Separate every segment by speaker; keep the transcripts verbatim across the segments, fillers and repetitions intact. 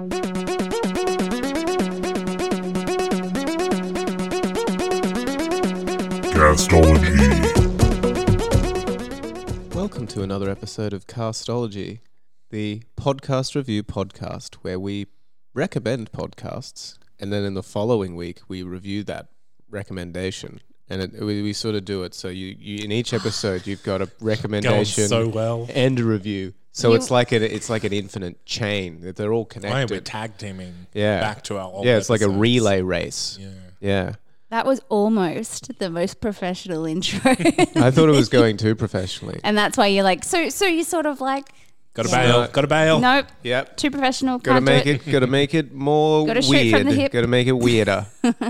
Speaker 1: Castology.
Speaker 2: Welcome to another episode of Castology, the podcast review podcast where we recommend podcasts and then in the following week we review that recommendation. And it, we, we sort of do it so you, you in each episode you've got a recommendation
Speaker 3: so well.
Speaker 2: and a review. So
Speaker 4: You-
Speaker 2: it's like a, it's like an infinite chain that they're all
Speaker 3: Why
Speaker 2: connected.
Speaker 3: we're tag teaming
Speaker 2: Yeah.
Speaker 3: back to our old
Speaker 2: yeah, it's like a
Speaker 3: episodes.
Speaker 2: relay race.
Speaker 3: Yeah.
Speaker 2: Yeah.
Speaker 4: That was almost the most professional intro.
Speaker 2: I thought it was going too professionally.
Speaker 4: And that's why you're like, so so you sort of like,
Speaker 3: Got to
Speaker 4: Yeah.
Speaker 3: bail.
Speaker 2: No.
Speaker 3: Got to bail.
Speaker 4: nope,
Speaker 2: Yep.
Speaker 4: too professional,
Speaker 2: Gotta
Speaker 4: can't do
Speaker 2: make
Speaker 4: it.
Speaker 2: it, gotta make it more
Speaker 4: Gotta shoot
Speaker 2: weird.
Speaker 4: from the hip.
Speaker 2: Gotta make it weirder.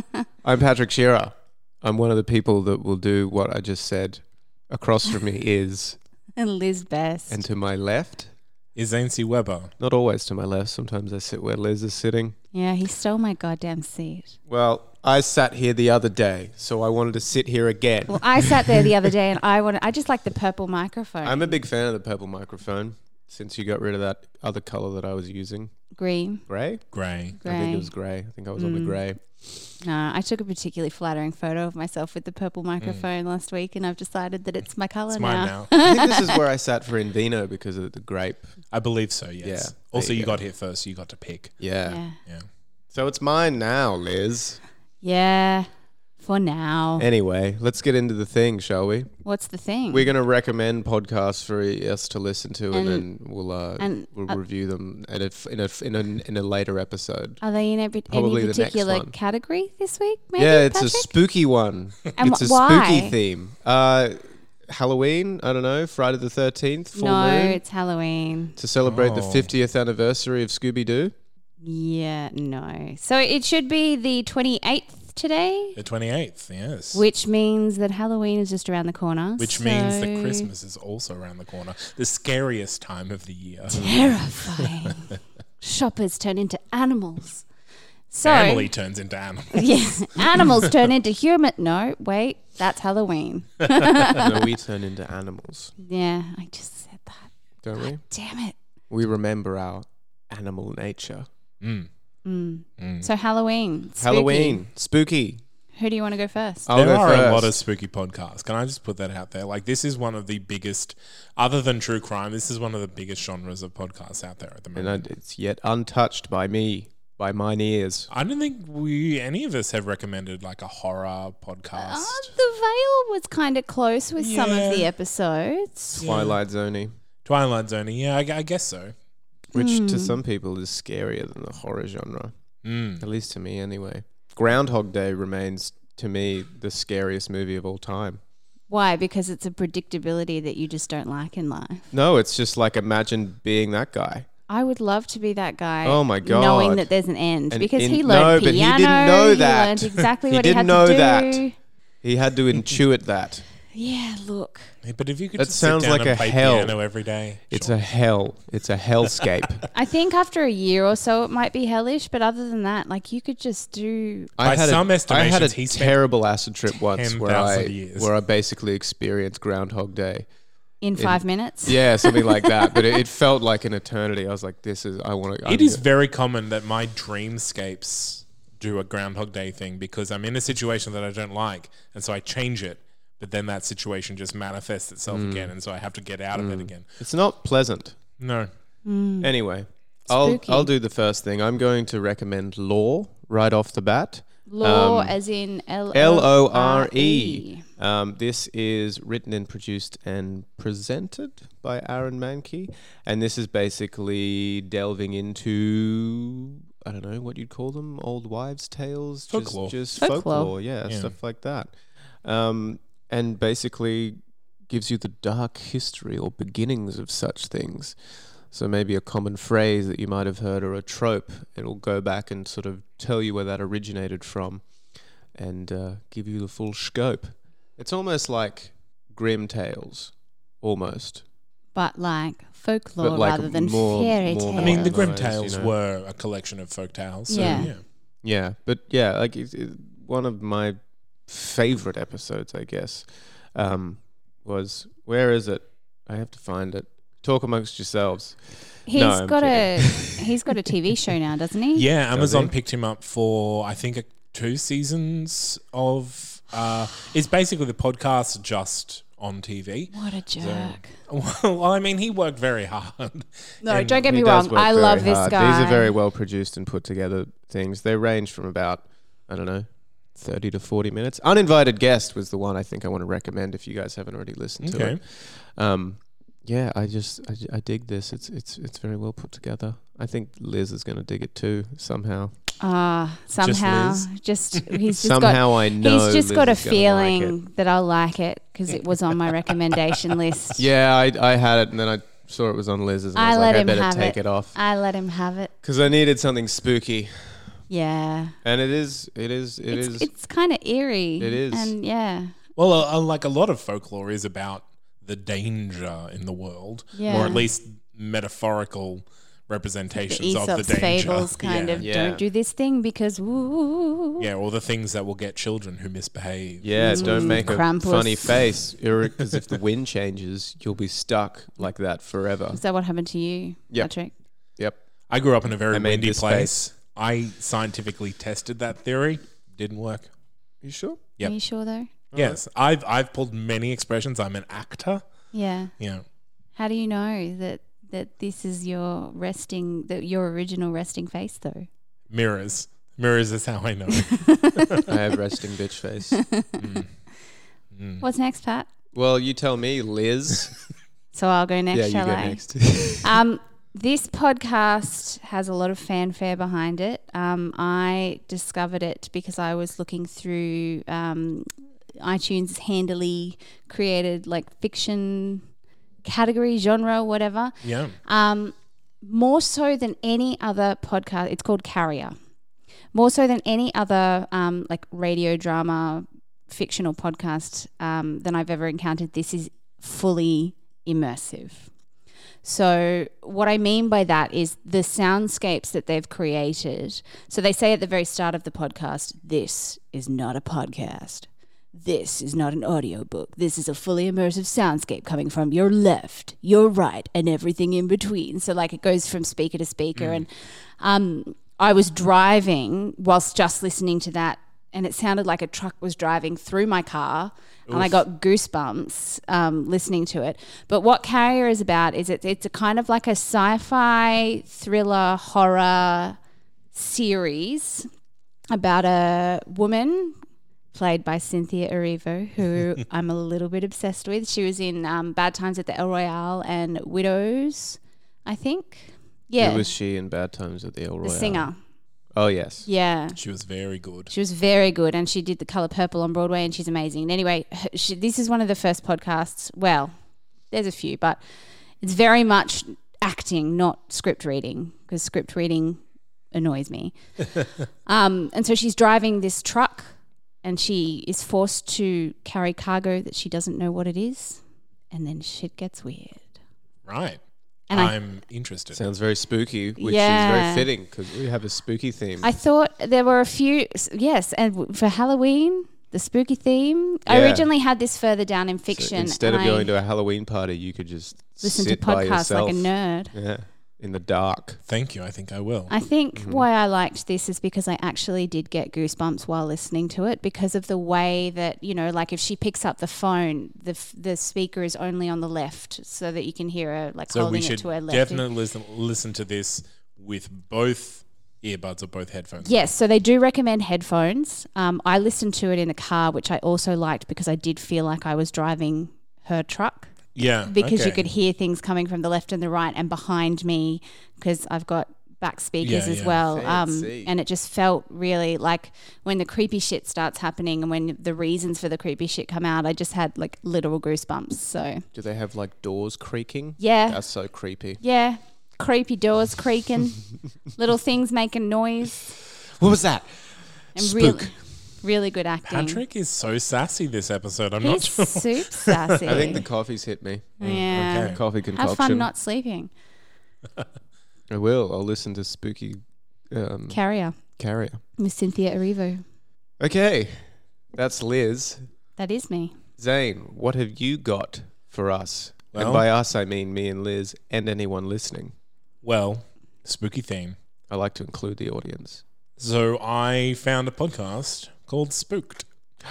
Speaker 2: I'm Patrick Shearer. I'm one of the people that will do what I just said. Across from me is,
Speaker 4: And Liz Best.
Speaker 2: and to my left,
Speaker 3: Is Zane C. Weber.
Speaker 2: not always to my left. Sometimes I sit where Liz is sitting.
Speaker 4: yeah, he stole my goddamn seat.
Speaker 2: Well, I sat here the other day, so I wanted to sit here again.
Speaker 4: Well, I sat there the other day and I wanted, I just like the purple microphone.
Speaker 2: I'm a big fan of the purple microphone since you got rid of that other color that I was using.
Speaker 4: Green,
Speaker 2: Grey?
Speaker 3: Grey.
Speaker 4: grey.
Speaker 2: I think it was grey. I think I was on the
Speaker 4: Mm.
Speaker 2: grey.
Speaker 4: No, I took a particularly flattering photo of myself with the purple microphone last week and I've decided that it's my colour
Speaker 3: It's
Speaker 4: now.
Speaker 3: mine now.
Speaker 2: I think this is where I sat for Invino because of the grape.
Speaker 3: I believe so, yes.
Speaker 2: Yeah,
Speaker 3: Also,
Speaker 2: there you
Speaker 3: you
Speaker 2: go.
Speaker 3: got here first, so you got to pick.
Speaker 2: Yeah.
Speaker 4: Yeah.
Speaker 3: Yeah.
Speaker 2: So it's mine now, Liz.
Speaker 4: Yeah, for now.
Speaker 2: Anyway, let's get into the thing, shall we?
Speaker 4: What's the thing?
Speaker 2: We're going to recommend podcasts for us to listen to, and,
Speaker 4: And-
Speaker 2: then we'll uh,
Speaker 4: and,
Speaker 2: we'll
Speaker 4: uh,
Speaker 2: review them at a f in a f in a in a later episode.
Speaker 4: Are they in every,
Speaker 2: Probably
Speaker 4: any
Speaker 2: the next
Speaker 4: particular
Speaker 2: one.
Speaker 4: category this week? Maybe,
Speaker 2: yeah, it's
Speaker 4: Patrick?
Speaker 2: a spooky one.
Speaker 4: And
Speaker 2: it's a
Speaker 4: wh- why?
Speaker 2: spooky theme. Uh, Halloween. I don't know. Friday the thirteenth. Full
Speaker 4: No,
Speaker 2: moon
Speaker 4: it's Halloween.
Speaker 2: to celebrate the
Speaker 3: Oh.
Speaker 2: fiftieth anniversary of Scooby Doo.
Speaker 4: Yeah, no. So it should be the twenty-eighth today,
Speaker 3: The twenty-eighth, yes.
Speaker 4: which means that Halloween is just around the corner.
Speaker 3: Which means that
Speaker 4: so-
Speaker 3: Christmas is also around the corner. The scariest time of the year.
Speaker 4: Terrifying. Shoppers turn into animals. So
Speaker 3: Family turns into animals.
Speaker 4: yeah, animals turn into human. No, wait, that's Halloween.
Speaker 2: No, we turn into animals,
Speaker 4: Yeah, I just said that.
Speaker 2: don't we?
Speaker 4: Damn it.
Speaker 2: We remember our animal nature.
Speaker 3: Mm.
Speaker 4: Mm.
Speaker 3: Mm.
Speaker 4: So Halloween. Spooky.
Speaker 2: Halloween, spooky.
Speaker 4: Who do you want to go first?
Speaker 2: I'll
Speaker 3: there
Speaker 2: go
Speaker 3: are
Speaker 2: first.
Speaker 3: a lot of spooky podcasts. Can I just put that out there? Like, this is one of the biggest, other than true crime, this is one of the biggest genres of podcasts out there at the
Speaker 2: and
Speaker 3: moment.
Speaker 2: I, it's yet untouched by me, by mine ears.
Speaker 3: I don't think we, any of us have recommended like a horror podcast.
Speaker 4: Oh, the Veil was kind of close with some
Speaker 3: Yeah.
Speaker 4: of the episodes.
Speaker 2: Twilight Zoney,
Speaker 3: Twilight Zone, yeah, I, I guess so.
Speaker 2: which to
Speaker 4: Mm.
Speaker 2: some people is scarier than the horror genre,
Speaker 3: Mm.
Speaker 2: at least to me anyway. Groundhog Day remains to me the scariest movie of all time.
Speaker 4: Why? Because it's a predictability that you just don't like in life.
Speaker 2: No, it's just like imagine being that guy.
Speaker 4: I would love to be that guy.
Speaker 2: Oh my God.
Speaker 4: Knowing that there's an end,
Speaker 2: And
Speaker 4: because
Speaker 2: in-
Speaker 4: he
Speaker 2: no,
Speaker 4: learned
Speaker 2: but he
Speaker 4: piano.
Speaker 2: didn't know that.
Speaker 4: He learned exactly
Speaker 2: He
Speaker 4: what he
Speaker 2: didn't
Speaker 4: had
Speaker 2: know
Speaker 4: to do.
Speaker 2: that. He had to intuit that.
Speaker 4: Yeah, look.
Speaker 3: Yeah, but if you could
Speaker 2: That
Speaker 3: just
Speaker 2: sounds
Speaker 3: sit down
Speaker 2: like
Speaker 3: and
Speaker 2: a
Speaker 3: play
Speaker 2: hell.
Speaker 3: piano every day,
Speaker 2: It's
Speaker 3: sure.
Speaker 2: a hell. It's a hellscape.
Speaker 4: I think after a year or so it might be hellish, but other than that, like you could just do.
Speaker 3: By
Speaker 2: had
Speaker 3: some
Speaker 2: a,
Speaker 3: estimations,
Speaker 2: I had a
Speaker 3: he spent
Speaker 2: terrible acid trip once where I
Speaker 3: ten thousand years.
Speaker 2: where I basically experienced Groundhog Day.
Speaker 4: In five minutes.
Speaker 2: Yeah, something like that. But it, it felt like an eternity. I was like, "This is I want to."
Speaker 3: It is very common that my dreamscapes do a Groundhog Day thing because I'm in a situation that I don't like, and so I change it. But then that situation just manifests itself
Speaker 2: Mm.
Speaker 3: again, and so I have to get out of it again.
Speaker 2: It's not pleasant.
Speaker 3: No,
Speaker 4: Mm.
Speaker 2: Anyway, I'll
Speaker 4: Spooky.
Speaker 2: I'll do the first thing. I'm going to recommend Law right off the bat.
Speaker 4: Law
Speaker 2: Um,
Speaker 4: as in L
Speaker 2: L
Speaker 4: O
Speaker 2: O
Speaker 4: R
Speaker 2: R
Speaker 4: E.
Speaker 2: E. Um, this is written and produced and presented by Aaron Mankey, and this is basically delving into I don't know what you'd call them, old wives' tales,
Speaker 3: Folklore.
Speaker 2: just, just
Speaker 4: Folklore.
Speaker 2: folklore, yeah,
Speaker 3: Yeah.
Speaker 2: stuff like that, um, and basically gives you the dark history or beginnings of such things. So maybe a common phrase that you might have heard or a trope, it'll go back and sort of tell you where that originated from and uh, give you the full scope. It's almost like Grimm tales, almost.
Speaker 4: But like folklore
Speaker 2: But like
Speaker 4: rather than
Speaker 2: more-
Speaker 4: fairy
Speaker 2: more
Speaker 4: tales.
Speaker 3: I mean the Grimm
Speaker 2: Otherwise,
Speaker 3: Tales
Speaker 2: you know.
Speaker 3: were a collection of folk tales. So,
Speaker 4: Yeah.
Speaker 3: yeah.
Speaker 2: Yeah, but yeah, like it, it, one of my favorite episodes, I guess, um, was, where is it? I have to find it. talk amongst yourselves.
Speaker 4: He's
Speaker 2: No, I'm
Speaker 4: got
Speaker 2: kidding.
Speaker 4: a he's got a T V show now, doesn't he?
Speaker 3: Yeah, Amazon
Speaker 2: he?
Speaker 3: picked him up for I think a, two seasons of. Uh, it's basically the podcast just on T V.
Speaker 4: What a jerk.
Speaker 3: Well, I mean, he worked very hard.
Speaker 4: No,
Speaker 3: And
Speaker 4: don't get me
Speaker 2: He does
Speaker 4: wrong.
Speaker 2: work
Speaker 4: I
Speaker 2: very
Speaker 4: love this
Speaker 2: hard.
Speaker 4: guy.
Speaker 2: These are very well produced and put together things. They range from about, I don't know, thirty to forty minutes. Uninvited Guest was the one I think I want to recommend if you guys haven't already listened to
Speaker 3: Okay.
Speaker 2: it. Um, yeah, I just, I, I dig this. It's, it's, it's very well put together. I think Liz is going to dig it too, somehow.
Speaker 4: Ah, somehow,
Speaker 3: Liz?
Speaker 4: just he's just
Speaker 2: somehow
Speaker 4: got
Speaker 2: I know
Speaker 4: he's just
Speaker 2: Liz
Speaker 4: got a
Speaker 2: is gonna like
Speaker 4: feeling
Speaker 2: it.
Speaker 4: that I'll like it because it was on my recommendation list.
Speaker 2: Yeah, I, I had it and then I saw it was on Liz's and I,
Speaker 4: I
Speaker 2: was
Speaker 4: let
Speaker 2: like, I
Speaker 4: him
Speaker 2: better
Speaker 4: have
Speaker 2: take
Speaker 4: it.
Speaker 2: it, off.
Speaker 4: I let him have it.
Speaker 2: Because I needed something spooky.
Speaker 4: Yeah,
Speaker 2: And it is, it is, it
Speaker 4: it's
Speaker 2: is.
Speaker 4: it's kind of eerie.
Speaker 2: It is.
Speaker 4: and yeah,
Speaker 3: Well, uh, uh, like a lot of folklore is about the danger in the world,
Speaker 4: Yeah.
Speaker 3: or at least metaphorical
Speaker 4: the
Speaker 3: representations of
Speaker 4: Aesop's
Speaker 3: the danger.
Speaker 4: fables kind
Speaker 3: yeah.
Speaker 4: of
Speaker 2: Yeah.
Speaker 4: don't do this thing because woo.
Speaker 3: Yeah, or the things that will get children who misbehave.
Speaker 2: Yeah, don't make a
Speaker 4: Krampus.
Speaker 2: funny face. Because if the wind changes, you'll be stuck like that forever.
Speaker 4: Is that what happened to you,
Speaker 2: Yep.
Speaker 4: Patrick?
Speaker 2: Yep.
Speaker 3: I grew up in a very
Speaker 2: I made
Speaker 3: windy
Speaker 2: this
Speaker 3: place. I scientifically tested that theory. Didn't work.
Speaker 2: You sure?
Speaker 3: Yep.
Speaker 4: Are you sure though?
Speaker 3: Yes, I've I've pulled many expressions. I'm an actor.
Speaker 4: Yeah.
Speaker 3: Yeah.
Speaker 4: How do you know that that this is your resting, that your original resting face though?
Speaker 3: Mirrors. Mirrors is how I know.
Speaker 2: I have resting bitch face.
Speaker 3: Mm. Mm.
Speaker 4: What's next, Pat?
Speaker 2: Well, you tell me, Liz.
Speaker 4: So I'll go next,
Speaker 2: yeah, you
Speaker 4: shall
Speaker 2: go
Speaker 4: I?
Speaker 2: next.
Speaker 4: Um, this podcast has a lot of fanfare behind it. Um, I discovered it because I was looking through um, iTunes handily created like fiction category, genre, whatever.
Speaker 3: Yeah.
Speaker 4: Um, more so than any other podcast, it's called Carrier. More so than any other um, like radio drama, fictional podcast um, than I've ever encountered, this is fully immersive. So what I mean by that is the soundscapes that they've created. So they say at the very start of the podcast, this is not a podcast. This is not an audiobook. This is a fully immersive soundscape coming from your left, your right, and everything in between. So like it goes from speaker to speaker.
Speaker 3: Mm.
Speaker 4: And um, I was driving whilst just listening to that, and it sounded like a truck was driving through my car.
Speaker 3: Oof.
Speaker 4: And I got goosebumps um, listening to it. But what Carrier is about is it, it's a kind of like a sci-fi thriller horror series about a woman played by Cynthia Erivo, who I'm a little bit obsessed with. She was in um, Bad Times at the El Royale and Widows, I think. Yeah,
Speaker 2: Who was she in Bad Times at the El
Speaker 4: the
Speaker 2: Royale?
Speaker 4: singer.
Speaker 2: Oh, yes.
Speaker 4: Yeah.
Speaker 3: She was very good.
Speaker 4: She was very good, and she did The Colour Purple on Broadway, and she's amazing. And anyway, her- she, this is one of the first podcasts. Well, there's a few, but it's very much acting, not script reading, because script reading annoys me. um, and so she's driving this truck, and she is forced to carry cargo that she doesn't know what it is, and then shit gets weird.
Speaker 3: Right.
Speaker 4: And I
Speaker 3: I'm interested.
Speaker 2: Sounds very spooky, which
Speaker 4: Yeah.
Speaker 2: is very fitting because we have a spooky theme.
Speaker 4: I thought there were a few, yes, and w- for Halloween, the spooky theme. I
Speaker 2: Yeah.
Speaker 4: originally had this further down in
Speaker 2: So
Speaker 4: fiction.
Speaker 2: instead of
Speaker 4: and I
Speaker 2: going to a Halloween party, you could just
Speaker 4: listen
Speaker 2: sit
Speaker 4: to
Speaker 2: by
Speaker 4: podcasts
Speaker 2: yourself.
Speaker 4: like a nerd.
Speaker 2: Yeah, in the dark.
Speaker 3: Thank you. I think I will.
Speaker 4: I think
Speaker 2: Mm-hmm.
Speaker 4: why I liked this is because I actually did get goosebumps while listening to it because of the way that, you know, like if she picks up the phone, the f- the speaker is only on the left so that you can hear her like
Speaker 3: so we
Speaker 4: holding it
Speaker 3: should
Speaker 4: to her left.
Speaker 3: definitely listen, listen to this with both earbuds or both headphones.
Speaker 4: Yes, so they do recommend headphones. Um, I listened to it in the car, which I also liked because I did feel like I was driving her truck.
Speaker 3: Yeah.
Speaker 4: Because you
Speaker 3: okay.
Speaker 4: could hear things coming from the left and the right and behind me because I've got back speakers
Speaker 3: Yeah,
Speaker 4: as
Speaker 3: yeah.
Speaker 4: well. Um,
Speaker 2: Fancy.
Speaker 4: and it just felt really like when the creepy shit starts happening and when the reasons for the creepy shit come out, I just had like literal goosebumps. So
Speaker 2: Do they have like doors creaking?
Speaker 4: yeah,
Speaker 2: That's so creepy.
Speaker 4: yeah, creepy doors creaking, little things making noise,
Speaker 2: What was that?
Speaker 4: and
Speaker 2: Spook.
Speaker 4: really, really good acting.
Speaker 3: Patrick is so sassy this episode. I'm
Speaker 4: He's
Speaker 3: not sure.
Speaker 4: soup sassy.
Speaker 2: I think the coffee's hit me.
Speaker 4: yeah.
Speaker 3: okay.
Speaker 2: Coffee concoction.
Speaker 4: Have fun not sleeping.
Speaker 2: I will. I'll listen to spooky um,
Speaker 4: Carrier
Speaker 2: Carrier.
Speaker 4: with Cynthia Erivo.
Speaker 2: Okay, that's Liz.
Speaker 4: That is me.
Speaker 2: Zane, what have you got for us?
Speaker 3: Well,
Speaker 2: and by us, I mean me and Liz and anyone listening.
Speaker 3: well, spooky theme.
Speaker 2: I like to include the audience.
Speaker 3: So I found a podcast called Spooked.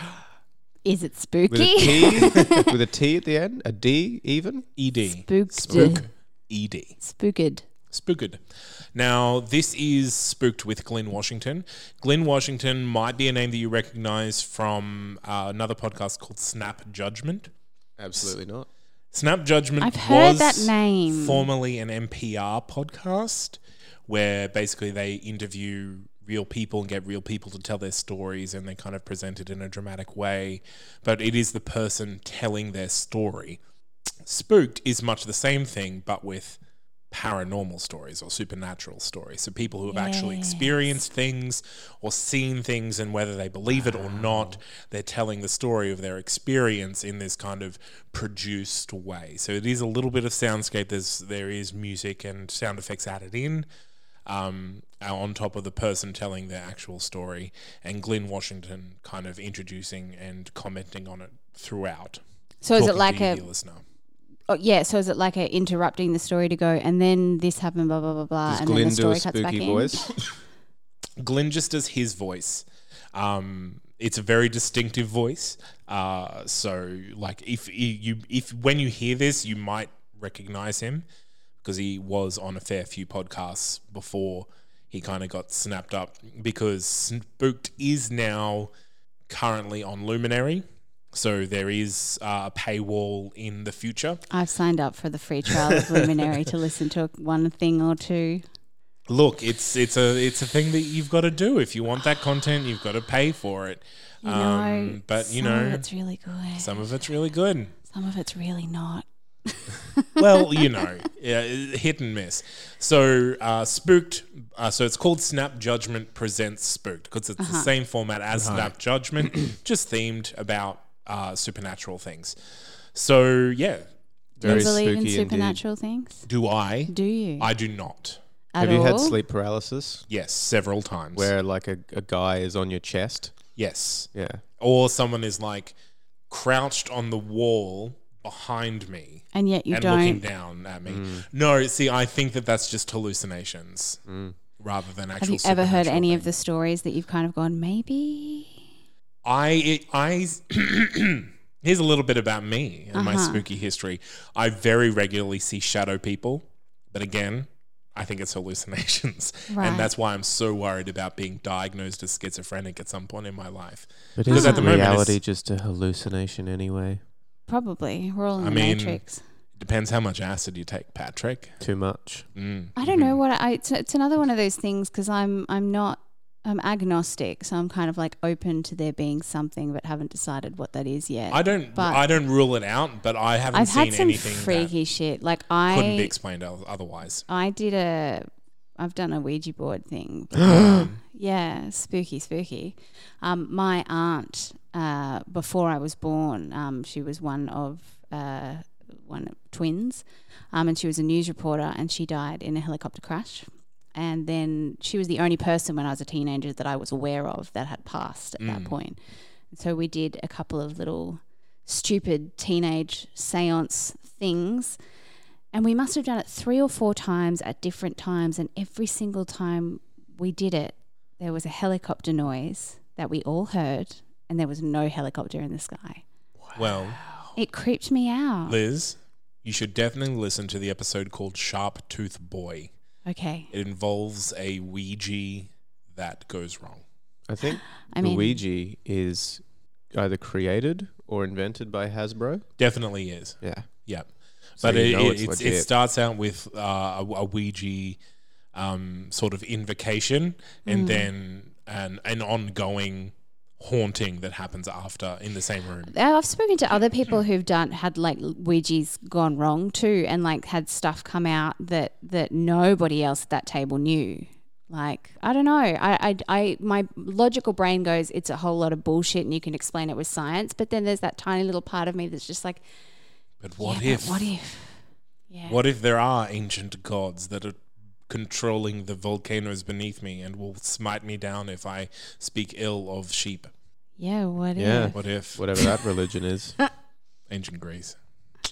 Speaker 4: Is it
Speaker 2: With a
Speaker 4: spooky?
Speaker 2: T, with a T at the end, a D even.
Speaker 3: E D.
Speaker 4: Spooked.
Speaker 3: Spook. E D.
Speaker 4: Spooked.
Speaker 3: Spooked. Now, this is Spooked with Glyn Washington. Glyn Washington might be a name that you recognize from uh, another podcast called Snap Judgment.
Speaker 2: Absolutely not.
Speaker 3: Snap Judgment
Speaker 4: I've heard
Speaker 3: was
Speaker 4: that name.
Speaker 3: formerly an N P R podcast where basically they interview real people and get real people to tell their stories, and they kind of present it in a dramatic way. But it is the person telling their story. Spooked is much the same thing, but with paranormal stories or supernatural stories. So people who have actually
Speaker 4: Yes.
Speaker 3: experienced things or seen things, and whether they believe it or not, they're telling the story of their experience in this kind of produced way. So it is a little bit of soundscape. There's there is music and sound effects added in, um, on top of the person telling their actual story, and Glyn Washington kind of introducing and commenting on it throughout.
Speaker 4: So is it
Speaker 3: talking
Speaker 4: like
Speaker 3: to
Speaker 4: a
Speaker 3: the listener.
Speaker 4: oh, yeah? So is it like a interrupting the story to go, and then this happened, blah blah blah blah,
Speaker 2: Does
Speaker 4: and then
Speaker 2: Glyn
Speaker 4: the
Speaker 2: do
Speaker 4: story
Speaker 2: a
Speaker 4: cuts back
Speaker 2: spooky
Speaker 4: in?
Speaker 2: voice?
Speaker 3: Glyn just does his voice. Um, it's a very distinctive voice. Uh, so like if you if when you hear this, you might recognize him because he was on a fair few podcasts before he kind of got snapped up, because Spooked is now currently on Luminary. So there is uh, a paywall in the future.
Speaker 4: I've signed up for the free trial of Luminary to listen to one thing or two.
Speaker 3: Look, it's it's a it's a thing that you've got to do. If you want that content, you've got to pay for it.
Speaker 4: You know,
Speaker 3: Um, but you
Speaker 4: some
Speaker 3: know,
Speaker 4: of it's really good.
Speaker 3: some of it's really good.
Speaker 4: Some of it's really not.
Speaker 3: Well, you know, yeah, hit and miss. So, uh, Spooked, uh, so it's called Snap Judgment Presents Spooked, because it's
Speaker 4: Uh-huh.
Speaker 3: the same format as Snap Judgment, just themed about uh, supernatural things. So, yeah,
Speaker 2: Very
Speaker 4: you believe in
Speaker 2: spooky indeed.
Speaker 4: supernatural things?
Speaker 3: do I?
Speaker 4: Do you?
Speaker 3: I do not.
Speaker 4: At
Speaker 2: Have you had
Speaker 4: all?
Speaker 2: sleep paralysis
Speaker 3: Yes, several times.
Speaker 2: where like a, a guy is on your chest?
Speaker 3: Yes.
Speaker 2: Yeah.
Speaker 3: Or someone is like crouched on the wall behind me
Speaker 4: And yet you
Speaker 3: and looking
Speaker 4: don't.
Speaker 3: down at me.
Speaker 2: Mm.
Speaker 3: No, see, I think that that's just hallucinations rather than actual
Speaker 4: Have you ever heard
Speaker 3: supernatural
Speaker 4: any of
Speaker 3: things.
Speaker 4: the stories that you've kind of gone, maybe?
Speaker 3: I it, I here's a little bit about me and my
Speaker 4: Uh-huh.
Speaker 3: spooky history. I very regularly see shadow people, but again, I think it's hallucinations,
Speaker 4: Right.
Speaker 3: and that's why I'm so worried about being diagnosed as schizophrenic at some point in my life.
Speaker 2: But
Speaker 3: Because
Speaker 2: is
Speaker 3: at the moment
Speaker 2: reality
Speaker 3: it's-
Speaker 2: just a hallucination anyway?
Speaker 4: Probably. We're all in
Speaker 3: I
Speaker 4: the
Speaker 3: mean-
Speaker 4: Matrix.
Speaker 3: It depends how much acid you take, Patrick.
Speaker 2: Too much.
Speaker 3: Mm.
Speaker 4: I don't know what I. It's, it's another one of those things because I'm I'm not I'm agnostic, so I'm kind of like open to there being something, but haven't decided what that is yet.
Speaker 3: I don't
Speaker 4: But-
Speaker 3: I don't rule it out, but I haven't
Speaker 4: I've
Speaker 3: seen
Speaker 4: had some
Speaker 3: anything
Speaker 4: freaky shit. Like
Speaker 3: that couldn't be
Speaker 4: I
Speaker 3: explained o- otherwise.
Speaker 4: I did a I've done a Ouija board thing. before. Yeah, spooky, spooky. Um, my aunt, uh, before I was born, um, she was one of uh, one of twins, um, and she was a news reporter, and she died in a helicopter crash. And then she was the only person when I was a teenager that I was aware of that had passed at that
Speaker 3: Mm.
Speaker 4: point. So we did a couple of little stupid teenage seance things. And we must have done it three or four times at different times. And every single time we did it, there was a helicopter noise that we all heard, and there was no helicopter in the sky.
Speaker 3: Well,
Speaker 4: It creeped me out.
Speaker 3: Liz, you should definitely listen to the episode called Sharp Tooth Boy.
Speaker 4: Okay.
Speaker 3: It involves a Ouija that goes wrong.
Speaker 2: I think
Speaker 4: I
Speaker 2: the
Speaker 4: mean,
Speaker 2: Ouija is either created or invented by Hasbro.
Speaker 3: Definitely is.
Speaker 2: Yeah.
Speaker 3: Yep.
Speaker 2: So
Speaker 3: But
Speaker 2: you
Speaker 3: it,
Speaker 2: know
Speaker 3: it,
Speaker 2: it's
Speaker 3: it's- it
Speaker 2: legit.
Speaker 3: starts out with uh, a, a Ouija um, sort of invocation, and
Speaker 4: Mm.
Speaker 3: then an, an ongoing haunting that happens after in the same room.
Speaker 4: I've spoken to other people who've done had like Ouija's gone wrong too, and like had stuff come out that that nobody else at that table knew. Like I don't know, I, I, I my logical brain goes, it's a whole lot of bullshit, and you can explain it with science. But then there's that tiny little part of me that's just like,
Speaker 3: But what
Speaker 4: yeah,
Speaker 3: if?
Speaker 4: But what if? Yeah.
Speaker 3: What if there are ancient gods that are controlling the volcanoes beneath me and will smite me down if I speak ill of sheep?
Speaker 4: Yeah. What
Speaker 2: Yeah.
Speaker 4: if?
Speaker 3: What if?
Speaker 2: Whatever that religion is.
Speaker 3: Ancient Greece.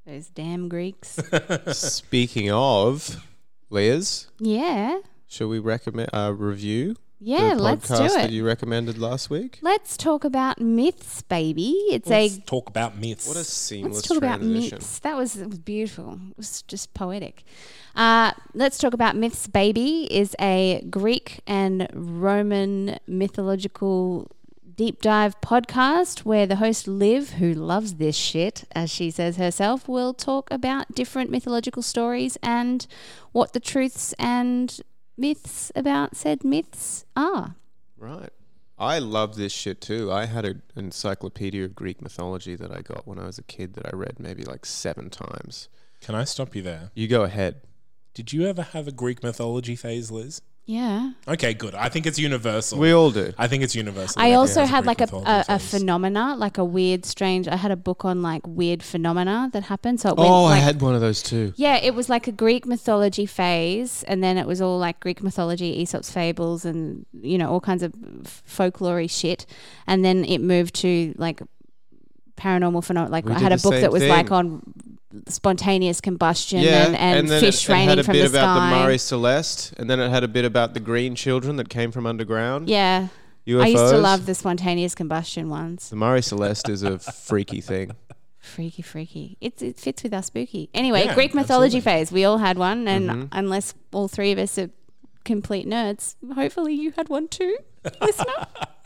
Speaker 4: Those damn Greeks.
Speaker 2: Speaking of, Liz,
Speaker 4: Yeah.
Speaker 2: shall we recommend uh, review
Speaker 4: Yeah,
Speaker 2: the
Speaker 4: let's do
Speaker 2: podcast that
Speaker 4: it.
Speaker 2: you recommended last week?
Speaker 4: Let's talk about myths, baby. It's
Speaker 3: Let's
Speaker 4: a
Speaker 3: talk about myths.
Speaker 2: What a seamless
Speaker 4: let's talk about
Speaker 2: transition.
Speaker 4: myths. That was, it was beautiful. It was just poetic. Uh, let's talk about myths, baby. Is a Greek and Roman mythological deep dive podcast where the host Liv, who loves this shit, as she says herself, will talk about different mythological stories and what the truths and myths about said myths are.
Speaker 2: Right. I love this shit too. I had an encyclopedia of Greek mythology that I got when I was a kid that I read maybe like seven times.
Speaker 3: Can I stop you there?
Speaker 2: You go ahead.
Speaker 3: Did you ever have a Greek mythology phase, Liz?
Speaker 4: Yeah.
Speaker 3: Okay, good. I think it's universal.
Speaker 2: We all do.
Speaker 3: I think it's universal.
Speaker 4: I
Speaker 3: Everyone
Speaker 4: also
Speaker 3: has
Speaker 4: had
Speaker 3: Greek
Speaker 4: like a,
Speaker 3: mythology
Speaker 4: a, a
Speaker 3: phase.
Speaker 4: phenomena, like a weird, strange. I had a book on like weird phenomena that happened. So it went
Speaker 2: Oh, I
Speaker 4: like,
Speaker 2: had one of those too.
Speaker 4: yeah, it was like a Greek mythology phase, and then it was all like Greek mythology, Aesop's fables, and you know all kinds of folklore shit. And then it moved to like paranormal phenomena. Like
Speaker 2: We
Speaker 4: I
Speaker 2: did
Speaker 4: had a
Speaker 2: the
Speaker 4: book
Speaker 2: same
Speaker 4: that was
Speaker 2: thing.
Speaker 4: like on spontaneous combustion
Speaker 2: Yeah,
Speaker 4: and, and,
Speaker 2: then
Speaker 4: fish
Speaker 2: it, it
Speaker 4: raining
Speaker 2: had a
Speaker 4: from
Speaker 2: bit
Speaker 4: the
Speaker 2: about
Speaker 4: sky.
Speaker 2: the Mare Celeste, and then it had a bit about the green children that came from underground.
Speaker 4: Yeah,
Speaker 2: U F Os.
Speaker 4: I used to love the spontaneous combustion ones.
Speaker 2: The Mare Celeste is a freaky thing.
Speaker 4: Freaky, freaky. It it fits with our spooky. Anyway,
Speaker 3: Yeah,
Speaker 4: Greek mythology
Speaker 3: absolutely.
Speaker 4: phase. We all had one, and
Speaker 2: Mhm.
Speaker 4: unless all three of us are complete nerds, hopefully you had one too, listener.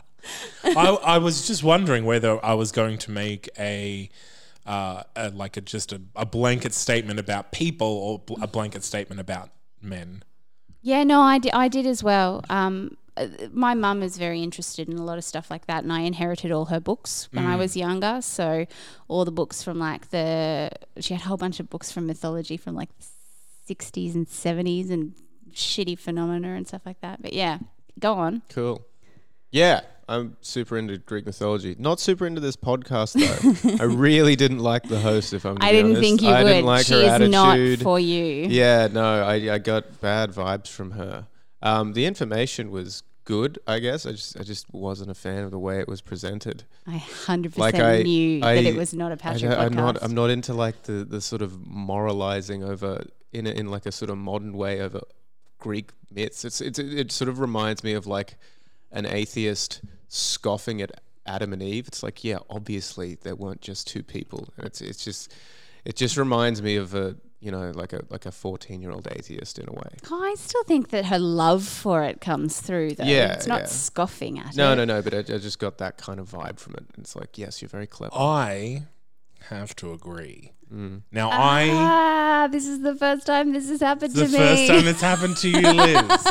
Speaker 3: I, I was just wondering whether I was going to make a, uh, a like a just a, a blanket statement about people or bl- a blanket statement about men.
Speaker 4: Yeah, no, I did, I did as well. Um, uh, my mum is very interested in a lot of stuff like that, and I inherited all her books when I was younger. So all the books from like the she had a whole bunch of books from mythology from like the sixties and seventies and shitty phenomena and stuff like that. But yeah, go on.
Speaker 2: Cool. Yeah, I'm super into Greek mythology. Not super into this podcast though. I really didn't like the host. If I'm, to
Speaker 4: I
Speaker 2: be
Speaker 4: didn't
Speaker 2: honest.
Speaker 4: think you
Speaker 2: I
Speaker 4: would.
Speaker 2: didn't like
Speaker 4: she
Speaker 2: her
Speaker 4: is
Speaker 2: attitude.
Speaker 4: not for you.
Speaker 2: Yeah, no, I I got bad vibes from her. Um, the information was good, I guess. I just I just wasn't a fan of the way it was presented.
Speaker 4: I hundred
Speaker 2: Like
Speaker 4: percent
Speaker 2: I-
Speaker 4: knew
Speaker 2: I-
Speaker 4: that it was not a
Speaker 2: I
Speaker 4: Patrick
Speaker 2: don't- I'm
Speaker 4: podcast.
Speaker 2: not I'm not into like the, the sort of moralizing over in a, in like a sort of modern way over Greek myths. It's it's it sort of reminds me of like an atheist scoffing at Adam and Eve. It's like, yeah, obviously there weren't just two people. And it's it's just it just reminds me of a you know like a like a fourteen year old atheist in a way.
Speaker 4: Oh, I still think that her love for it comes through, though.
Speaker 2: Yeah,
Speaker 4: it's not
Speaker 2: yeah.
Speaker 4: scoffing at
Speaker 2: No,
Speaker 4: it.
Speaker 2: no, no. But I, I just got that kind of vibe from it. It's like, yes, you're very clever.
Speaker 3: I have to agree.
Speaker 2: Mm.
Speaker 3: Now I
Speaker 4: Ah, this is the first time this has happened
Speaker 3: the
Speaker 4: to me.
Speaker 3: first time it's happened to you, Liz.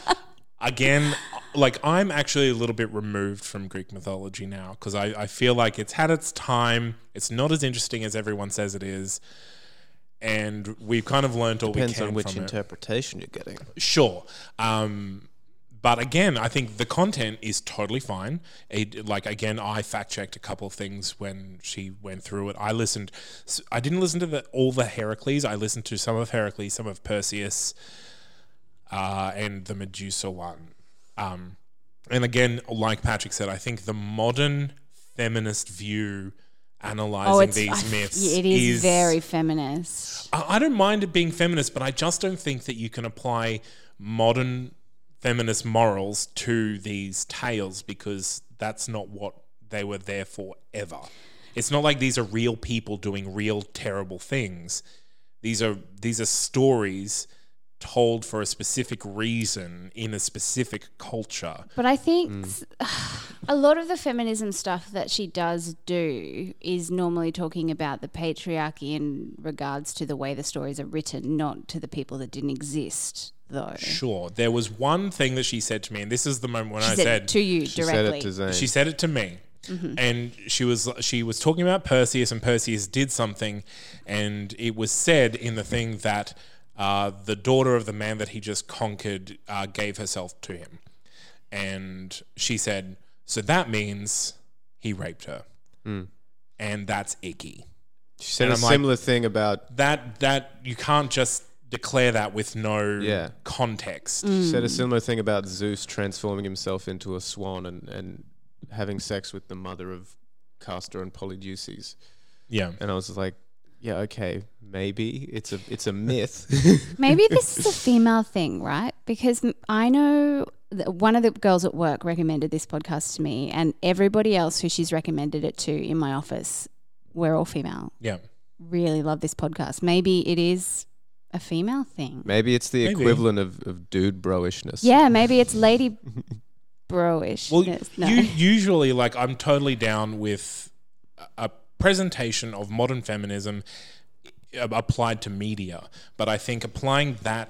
Speaker 3: Again, like I'm actually a little bit removed from Greek mythology now because I, I feel like it's had its time. It's not as interesting as everyone says it is. And we've kind of learned all
Speaker 2: Depends
Speaker 3: we can
Speaker 2: on which
Speaker 3: from it.
Speaker 2: interpretation you're getting.
Speaker 3: Sure. Um, but again, I think the content is totally fine. It, like, again, I fact checked a couple of things when she went through it. I listened, I didn't listen to the, all the Heracles. I listened to some of Heracles, some of Perseus, uh, and the Medusa one. Um, and again, like Patrick said, I think the modern feminist view analyzing
Speaker 4: oh, it's,
Speaker 3: these
Speaker 4: I-
Speaker 3: myths
Speaker 4: it is,
Speaker 3: is
Speaker 4: very feminist.
Speaker 3: I I don't mind it being feminist, but I just don't think that you can apply modern feminist morals to these tales because that's not what they were there for ever. It's not like these are real people doing real terrible things. These are these are stories told for a specific reason in a specific culture.
Speaker 4: But I think s- a lot of the feminism stuff that she does do is normally talking about the patriarchy in regards to the way the stories are written, not to the people that didn't exist, though.
Speaker 3: Sure, there was one thing that she said to me, and this is the moment when
Speaker 4: She
Speaker 3: I
Speaker 4: said,
Speaker 3: said
Speaker 4: to you
Speaker 2: She
Speaker 4: directly.
Speaker 2: said it to Zane.
Speaker 3: She said it to me.
Speaker 4: Mm-hmm.
Speaker 3: And she was she was talking about Perseus, and Perseus did something, and it was said in the thing that uh, the daughter of the man that he just conquered uh, gave herself to him. And she said, so that means he raped her.
Speaker 2: Mm.
Speaker 3: And that's icky.
Speaker 2: She said
Speaker 3: And
Speaker 2: a
Speaker 3: I'm like-
Speaker 2: similar thing about.
Speaker 3: That that you can't just declare that with no
Speaker 2: Yeah.
Speaker 3: context.
Speaker 4: Mm.
Speaker 2: She said a similar thing about Zeus transforming himself into a swan and, and having sex with the mother of Castor and Polydeuces.
Speaker 3: Yeah.
Speaker 2: And I was like, Yeah, okay, maybe it's a it's a myth.
Speaker 4: Maybe this is a female thing, right? Because m- I know that one of the girls at work recommended this podcast to me, and everybody else who she's recommended it to in my office, we're all female.
Speaker 3: Yeah.
Speaker 4: Really love this podcast. Maybe it is a female thing.
Speaker 2: Maybe it's the
Speaker 3: Maybe.
Speaker 2: equivalent of, of dude broishness.
Speaker 4: Yeah, maybe it's lady bro-ish.
Speaker 3: Well,
Speaker 4: no.
Speaker 3: you, usually, like, I'm totally down with a, a presentation of modern feminism uh, applied to media, but I think applying that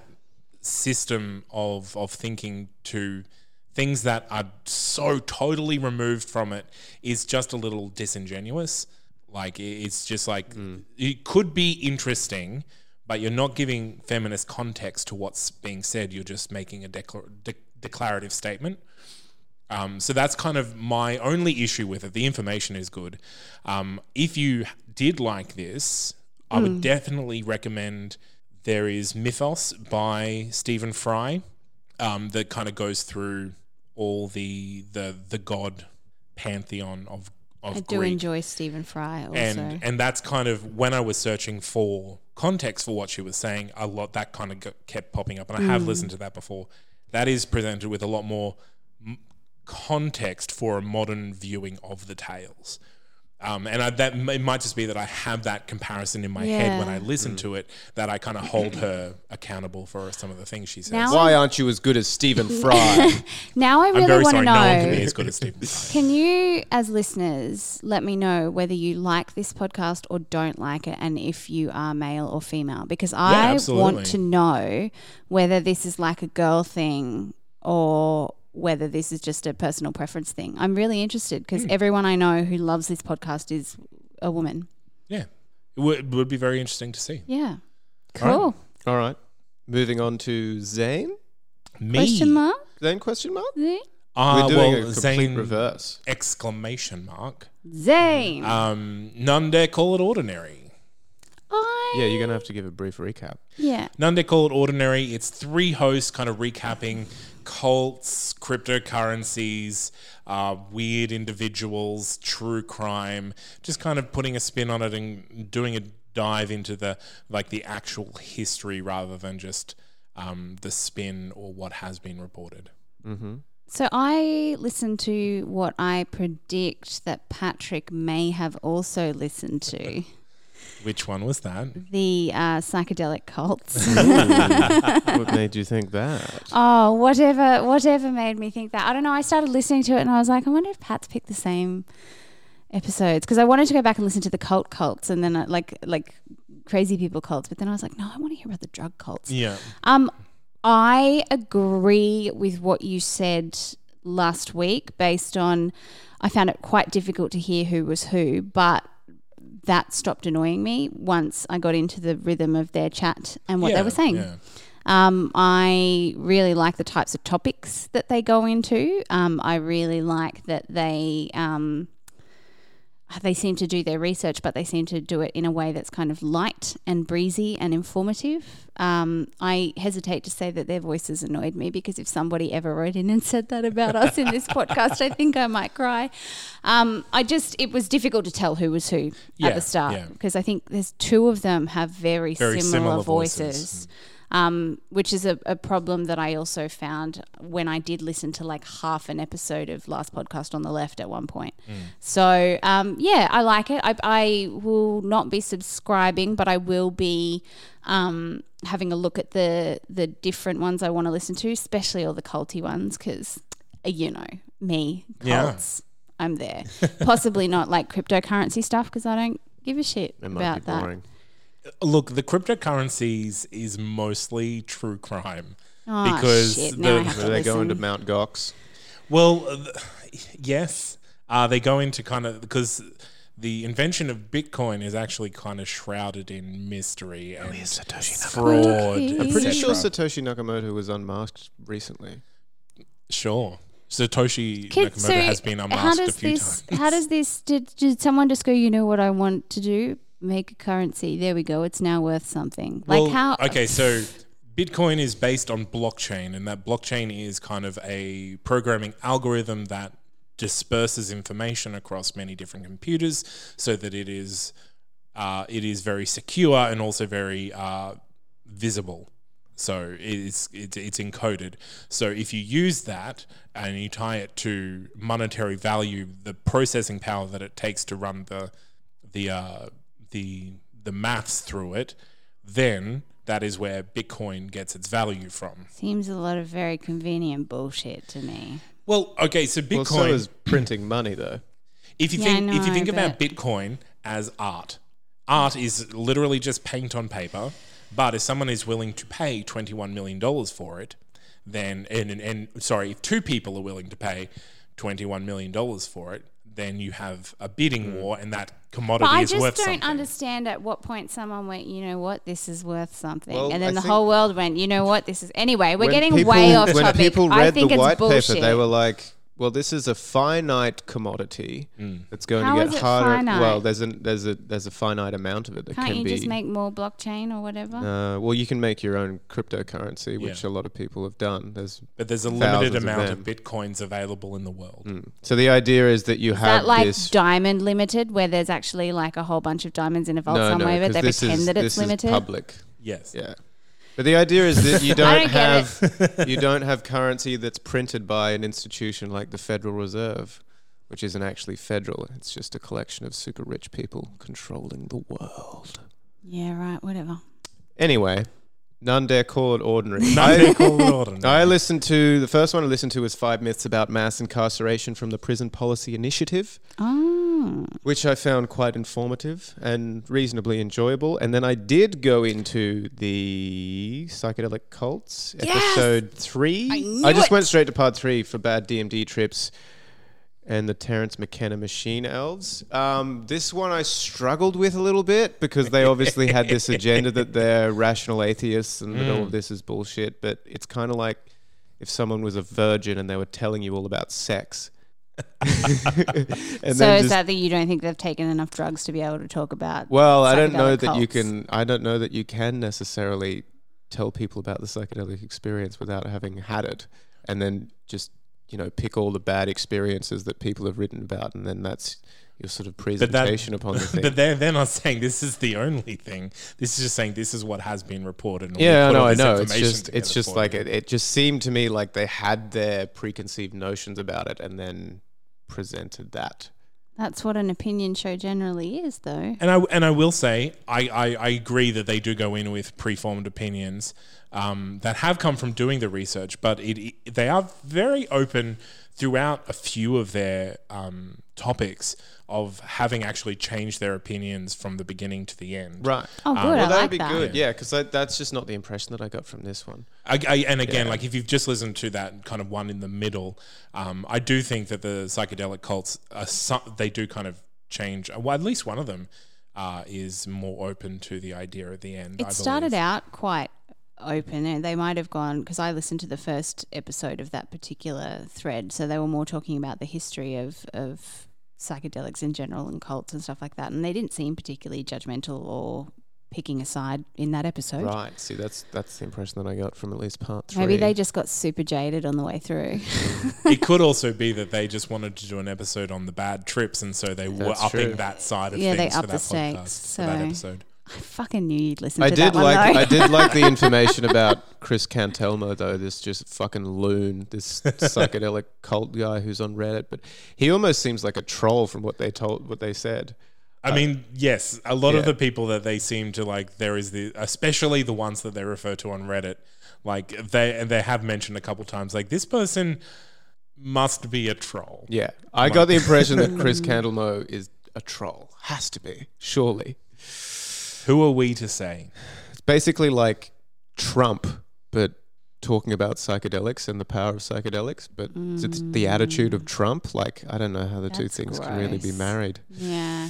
Speaker 3: system of of thinking to things that are so totally removed from it is just a little disingenuous. Like, it- it's just like it could be interesting, but you're not giving feminist context to what's being said. You're just making a declar- de- declarative statement. Um, so that's kind of my only issue with it. The information is good. Um, if you did like this, I would definitely recommend. There is Mythos by Stephen Fry um, that kind of goes through all the the the god pantheon of of
Speaker 4: I do
Speaker 3: Greek.
Speaker 4: enjoy Stephen Fry also.
Speaker 3: And and that's kind of when I was searching for context for what she was saying, a lot that kind of go- kept popping up, and I have listened to that before. That is presented with a lot more m- context for a modern viewing of the tales. Um, and I, that it might just be that I have that comparison in my head when I
Speaker 4: Yeah.
Speaker 3: listen to it, that I kind of hold her accountable for some of the things she says.
Speaker 4: Now-
Speaker 2: Why aren't you as good as Stephen Fry?
Speaker 4: Now I
Speaker 3: I'm
Speaker 4: really
Speaker 3: very
Speaker 4: want to
Speaker 3: sorry, no one can be
Speaker 4: know,
Speaker 3: as good as Stephen Fry.
Speaker 4: can you, as listeners, let me know whether you like this podcast or don't like it, and if you are male or female, because I
Speaker 3: absolutely.
Speaker 4: want to know whether this is like a girl thing or whether this is just a personal preference thing. I'm really interested
Speaker 3: Hmm.
Speaker 4: because everyone I know who loves this podcast is a woman.
Speaker 3: Yeah, it would, it would be very interesting to see.
Speaker 4: Yeah.
Speaker 3: All right.
Speaker 4: Cool.
Speaker 2: All right. Moving on to Zane.
Speaker 3: Me,
Speaker 4: Question mark?
Speaker 2: Zane question mark?
Speaker 4: Zane?
Speaker 3: Uh,
Speaker 2: We're doing
Speaker 3: well,
Speaker 2: a complete
Speaker 3: Zane,
Speaker 2: reverse.
Speaker 3: exclamation mark.
Speaker 4: Zane.
Speaker 3: Um, none dare call it ordinary.
Speaker 4: I,
Speaker 2: Yeah, you're going to have to give a brief recap.
Speaker 4: yeah.
Speaker 3: None dare call it ordinary. It's three hosts kind of recapping cults, cryptocurrencies, uh, weird individuals, true crime, just kind of putting a spin on it and doing a dive into the like the actual history rather than just um, the spin or what has been reported.
Speaker 2: Mm-hmm.
Speaker 4: So I listened to what I predict that Patrick may have also listened to,
Speaker 3: Which one was that?
Speaker 4: the uh, psychedelic cults.
Speaker 2: What made you think that?
Speaker 4: Oh, whatever, whatever made me think that. I don't know. I started listening to it and I was like, I wonder if Pat's picked the same episodes, because I wanted to go back and listen to the cult cults and then I, like like crazy people cults, but then I was like, no, I want to hear about the drug cults.
Speaker 3: Yeah.
Speaker 4: Um, I agree with what you said last week based on I found it quite difficult to hear who was who, but that stopped annoying me once I got into the rhythm of their chat and what
Speaker 3: Yeah,
Speaker 4: they were saying.
Speaker 3: yeah.
Speaker 4: Um, I really like the types of topics that they go into. Um, I really like that they um, they seem to do their research, but they seem to do it in a way that's kind of light and breezy and informative. Um, I hesitate to say that their voices annoyed me, because if somebody ever wrote in and said that about us in this podcast, I think I might cry. Um, I just, it was difficult to tell who was who
Speaker 3: Yeah,
Speaker 4: at the start,
Speaker 3: yeah.
Speaker 4: because I think there's two of them have very,
Speaker 3: Very
Speaker 4: similar,
Speaker 3: similar
Speaker 4: voices.
Speaker 3: voices.
Speaker 4: Um, which is a, a problem that I also found when I did listen to like half an episode of Last Podcast on the Left at one point. So, um, yeah, I like it. I, I will not be subscribing, but I will be um, having a look at the, the different ones I want to listen to, especially all the culty ones, because, you know, me,
Speaker 3: Yeah.
Speaker 4: cults, I'm there. Possibly not like cryptocurrency stuff, because I don't give a shit
Speaker 2: It might
Speaker 4: about
Speaker 2: be
Speaker 4: that.
Speaker 2: boring.
Speaker 3: Look, the cryptocurrencies is mostly true crime.
Speaker 4: Oh,
Speaker 3: Because
Speaker 4: shit.
Speaker 3: the-
Speaker 4: Now I have
Speaker 2: Where
Speaker 4: to
Speaker 2: they go
Speaker 4: listen.
Speaker 2: into Mount Gox.
Speaker 3: Well, uh, th- yes, uh, they go into kind of because the invention of Bitcoin is actually kind of shrouded in mystery and fraud.
Speaker 4: Nakamoto.
Speaker 2: I'm pretty sure
Speaker 3: et cetera.
Speaker 2: Satoshi Nakamoto was unmasked recently.
Speaker 3: Sure, Satoshi
Speaker 4: Kid,
Speaker 3: Nakamoto
Speaker 4: so
Speaker 3: has been
Speaker 4: how
Speaker 3: unmasked a
Speaker 4: does
Speaker 3: few
Speaker 4: this?
Speaker 3: times.
Speaker 4: How does this? Did, did someone just go? You know what I want to do? Make a currency. There we go. It's now worth something. Like
Speaker 3: Well,
Speaker 4: how?
Speaker 3: Okay, so Bitcoin is based on blockchain, and that blockchain is kind of a programming algorithm that disperses information across many different computers so that it is uh, it is very secure and also very uh, visible. So it's, it's it's encoded. So if you use that and you tie it to monetary value, the processing power that it takes to run the the uh, the the maths through it, then that is where Bitcoin gets its value from.
Speaker 4: Seems a lot of very convenient bullshit to me.
Speaker 3: Well, okay, so Bitcoin.
Speaker 2: Well, so is printing money, though.
Speaker 3: If you
Speaker 4: Yeah,
Speaker 3: think
Speaker 4: I
Speaker 3: if you think
Speaker 4: know,
Speaker 3: about
Speaker 4: but-
Speaker 3: Bitcoin as art, art is literally just paint on paper. But if someone is willing to pay twenty-one million dollars for it, then and, and and sorry, if two people are willing to pay twenty-one million dollars for it, then you have a bidding war, and that commodity
Speaker 4: But I
Speaker 3: is
Speaker 4: just
Speaker 3: worth
Speaker 4: don't
Speaker 3: something.
Speaker 4: understand at what point someone went, you know what, this is worth something.
Speaker 2: Well,
Speaker 4: and then
Speaker 2: I
Speaker 4: the
Speaker 2: think-
Speaker 4: whole world went, you know what, this is... Anyway, we're
Speaker 2: When
Speaker 4: getting
Speaker 2: people-
Speaker 4: way off
Speaker 2: when
Speaker 4: topic.
Speaker 2: people
Speaker 4: I
Speaker 2: read
Speaker 4: think
Speaker 2: the
Speaker 4: it's
Speaker 2: white
Speaker 4: bullshit.
Speaker 2: paper, they were like, well, this is a finite commodity that's going
Speaker 4: How
Speaker 2: to
Speaker 4: is
Speaker 2: get
Speaker 4: it
Speaker 2: harder.
Speaker 4: finite?
Speaker 2: Well, there's a there's a there's a finite amount of it that
Speaker 4: Can't
Speaker 2: can
Speaker 4: you
Speaker 2: be.
Speaker 4: just make more blockchain or whatever?
Speaker 2: uh, well, you can make your own cryptocurrency, which
Speaker 3: Yeah.
Speaker 2: a lot of people have done. There's
Speaker 3: But there's a
Speaker 2: thousands
Speaker 3: limited
Speaker 2: of
Speaker 3: amount of,
Speaker 2: them.
Speaker 3: bitcoins available in the world.
Speaker 2: Mm. So the idea is that you
Speaker 4: Is
Speaker 2: have
Speaker 4: that like
Speaker 2: this.
Speaker 4: diamond limited, where there's actually like a whole bunch of diamonds in a vault
Speaker 2: no,
Speaker 4: somewhere,
Speaker 2: no,
Speaker 4: but
Speaker 2: 'cause
Speaker 4: they
Speaker 2: this
Speaker 4: pretend
Speaker 2: is,
Speaker 4: that
Speaker 2: this
Speaker 4: it's
Speaker 2: is
Speaker 4: limited?
Speaker 2: public.
Speaker 3: Yes.
Speaker 2: Yeah. But the idea is that you
Speaker 4: I
Speaker 2: don't
Speaker 4: don't get
Speaker 2: have you don't have currency that's printed by an institution like the Federal Reserve, which isn't actually federal. It's just a collection of super rich people controlling the world.
Speaker 4: Yeah, right, whatever.
Speaker 2: Anyway, none dare call it ordinary.
Speaker 3: None
Speaker 2: I,
Speaker 3: dare call it ordinary.
Speaker 2: I listened to the first one I listened to was Five Myths About Mass Incarceration from the Prison Policy Initiative,
Speaker 4: Oh.
Speaker 2: which I found quite informative and reasonably enjoyable. And then I did go into the psychedelic cults,
Speaker 4: Yes!
Speaker 2: episode three.
Speaker 4: I knew
Speaker 2: I just
Speaker 4: it!
Speaker 2: went straight to part three for bad D M D trips and the Terence McKenna Machine Elves. Um, this one I struggled with a little bit because they obviously had this agenda that they're rational atheists and that all of this is bullshit. But it's kind of like if someone was a virgin and they were telling you all about sex. and
Speaker 4: So
Speaker 2: then
Speaker 4: is
Speaker 2: just-
Speaker 4: that that you don't think they've taken enough drugs to be able to talk about?
Speaker 2: Well, I don't know
Speaker 4: psychedelic
Speaker 2: that you
Speaker 4: cults?
Speaker 2: can. I don't know that you can necessarily tell people about the psychedelic experience without having had it, and then just you know pick all the bad experiences that people have written about, and then that's your sort of
Speaker 3: But
Speaker 2: presentation
Speaker 3: that,
Speaker 2: upon the thing.
Speaker 3: But they're, they're not saying this is the only thing. This is just saying this is what has been reported. And we
Speaker 2: Yeah,
Speaker 3: put
Speaker 2: no,
Speaker 3: all
Speaker 2: I
Speaker 3: this
Speaker 2: know. It's
Speaker 3: information
Speaker 2: just, it's
Speaker 3: together
Speaker 2: just
Speaker 3: for
Speaker 2: like
Speaker 3: you.
Speaker 2: it. It just seemed to me like they had their preconceived notions about it, and then presented that.
Speaker 4: That's what an opinion show generally is, though.
Speaker 3: And I and I will say I, I, I agree that they do go in with preformed opinions um, that have come from doing the research, but it, it they are very open throughout a few of their um, topics of having actually changed their opinions from the beginning to the end.
Speaker 2: Right.
Speaker 4: Oh, good.
Speaker 3: Um,
Speaker 4: I
Speaker 2: Well, that'd
Speaker 4: like
Speaker 2: be
Speaker 4: that.
Speaker 2: good. Yeah, because that's just not the impression that I got from this one.
Speaker 3: I, I, and again,
Speaker 2: Yeah.
Speaker 3: like if you've just listened to that kind of one in the middle, um, I do think that the psychedelic cults are some, they do kind of change. Well, at least one of them uh, is more open to the idea at the end.
Speaker 4: It
Speaker 3: I
Speaker 4: started
Speaker 3: believe.
Speaker 4: out quite open, and they might have gone, because I listened to the first episode of that particular thread, so they were more talking about the history of, of psychedelics in general and cults and stuff like that, and they didn't seem particularly judgmental or picking a side in that episode.
Speaker 2: Right. See, that's that's the impression that I got from at least part three.
Speaker 4: Maybe they just got super jaded on the way through.
Speaker 3: It could also be that they just wanted to do an episode on the bad trips, and so they were
Speaker 2: That's
Speaker 3: upping
Speaker 2: true.
Speaker 3: that side of
Speaker 4: Yeah, they
Speaker 3: things for
Speaker 4: upped
Speaker 3: that
Speaker 4: the stakes,
Speaker 3: podcast, for that
Speaker 4: so-
Speaker 3: episode.
Speaker 4: I fucking knew you'd listen
Speaker 2: I
Speaker 4: to
Speaker 2: did
Speaker 4: that one,
Speaker 2: like
Speaker 4: though.
Speaker 2: I did like the information about Chris Cantelmo though, this just fucking loon, this psychedelic cult guy who's on Reddit, but he almost seems like a troll from what they told what they said.
Speaker 3: I mean, yes, a lot of
Speaker 2: yeah.
Speaker 3: the people that they seem to like, there is the, especially the ones that they refer to on Reddit, like they and they have mentioned a couple times, like this person must be a troll.
Speaker 2: Yeah. I got the impression that Chris Cantelmo is a troll. Has to be, surely.
Speaker 3: Who are we to say?
Speaker 2: It's basically like Trump, but talking about psychedelics and the power of psychedelics, but it's the attitude of Trump. Like, I don't know how the two
Speaker 4: That's
Speaker 2: things can really be
Speaker 4: gross.
Speaker 2: married.
Speaker 4: Yeah.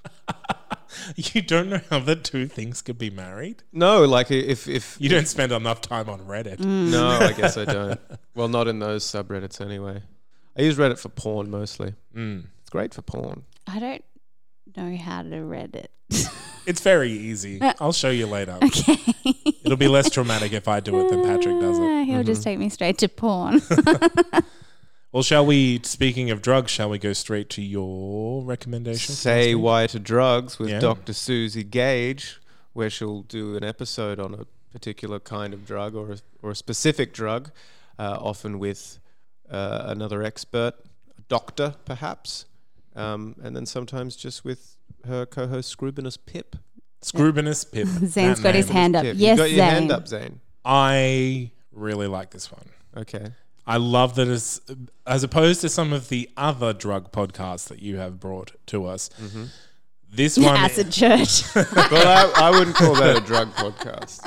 Speaker 3: You don't know how the two things could be married?
Speaker 2: No, like if if
Speaker 3: You don't spend enough time on Reddit.
Speaker 2: No, I guess I don't. Well, not in those subreddits anyway. I use Reddit for porn mostly.
Speaker 3: Mm.
Speaker 2: It's great for porn.
Speaker 4: I don't know how to read it.
Speaker 3: It's very easy. I'll show you later.
Speaker 4: Okay.
Speaker 3: It'll be less traumatic if I do it than Patrick does it.
Speaker 4: He'll just take me straight to porn.
Speaker 3: Well, Well, shall we, speaking of drugs, shall we go straight to your recommendation?
Speaker 2: Say Why to Drugs with
Speaker 3: Yeah.
Speaker 2: Doctor Susie Gage, where she'll do an episode on a particular kind of drug or a, or a specific drug, uh, often with uh, another expert, a doctor perhaps, um, and then sometimes just with her co-host Scrubinus Pip.
Speaker 3: Scrubinus Pip.
Speaker 4: Zane's
Speaker 3: That
Speaker 4: got his
Speaker 3: name.
Speaker 4: hand up.
Speaker 2: Pip.
Speaker 4: Yes,
Speaker 2: you got your
Speaker 4: Zane.
Speaker 2: hand up, Zane.
Speaker 3: I really like this one.
Speaker 2: Okay.
Speaker 3: I love that as, as opposed to some of the other drug podcasts that you have brought to us,
Speaker 2: Mm-hmm.
Speaker 3: this one...
Speaker 4: Acid Church.
Speaker 2: Well, I, I wouldn't call that a drug podcast.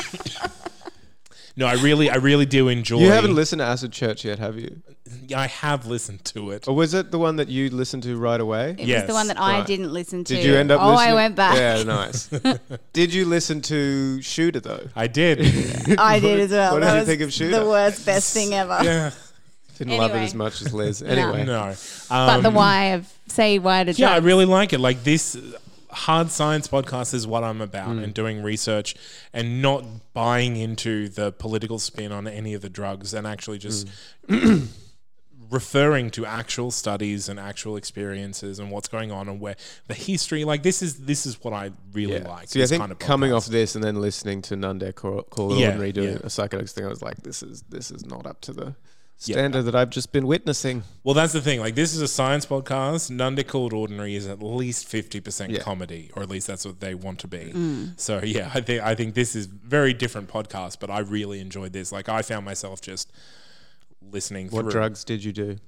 Speaker 3: No, I really, I really do enjoy...
Speaker 2: You haven't listened to Acid Church yet, have you?
Speaker 3: I have listened to it.
Speaker 2: Or was it the one that you listened to right away?
Speaker 4: It
Speaker 3: Yes.
Speaker 4: was the one that I
Speaker 2: Right.
Speaker 4: didn't listen to.
Speaker 2: Did you end up
Speaker 4: Oh,
Speaker 2: listening?
Speaker 4: I went back.
Speaker 2: Yeah, nice. Did you listen to Shooter, though?
Speaker 3: I did.
Speaker 4: I did as well.
Speaker 2: What did
Speaker 4: That
Speaker 2: you
Speaker 4: was
Speaker 2: think of Shooter?
Speaker 4: the worst, best thing ever.
Speaker 3: Yeah.
Speaker 2: Didn't love it
Speaker 4: Anyway.
Speaker 2: as much as Liz.
Speaker 4: No.
Speaker 2: Anyway.
Speaker 3: No.
Speaker 4: But the
Speaker 3: Um,
Speaker 4: why of say why to
Speaker 3: Yeah, I
Speaker 4: drugs.
Speaker 3: really like it. Like this hard science podcast is what I'm about,
Speaker 2: Mm.
Speaker 3: and doing research and not buying into the political spin on any of the drugs, and actually just
Speaker 2: Mm.
Speaker 3: referring to actual studies and actual experiences and what's going on and where the history. Like this is this is what I really
Speaker 2: Yeah.
Speaker 3: like.
Speaker 2: See, I
Speaker 3: this
Speaker 2: think
Speaker 3: kind of
Speaker 2: coming
Speaker 3: podcast.
Speaker 2: off this and then listening to Nande call, call
Speaker 3: Yeah,
Speaker 2: Ordinary doing
Speaker 3: yeah.
Speaker 2: a psychedelics thing, I was like, this is this is not up to the
Speaker 3: Yeah.
Speaker 2: standard that I've just been witnessing.
Speaker 3: Well, that's the thing. Like, this is a science podcast. Nunde Called Ordinary is at least fifty percent
Speaker 2: Yeah.
Speaker 3: comedy, or at least that's what they want to be.
Speaker 4: Mm.
Speaker 3: So, yeah, I think I think this is very different podcast, but I really enjoyed this. Like, I found myself just listening
Speaker 2: What
Speaker 3: through.
Speaker 2: drugs did you do?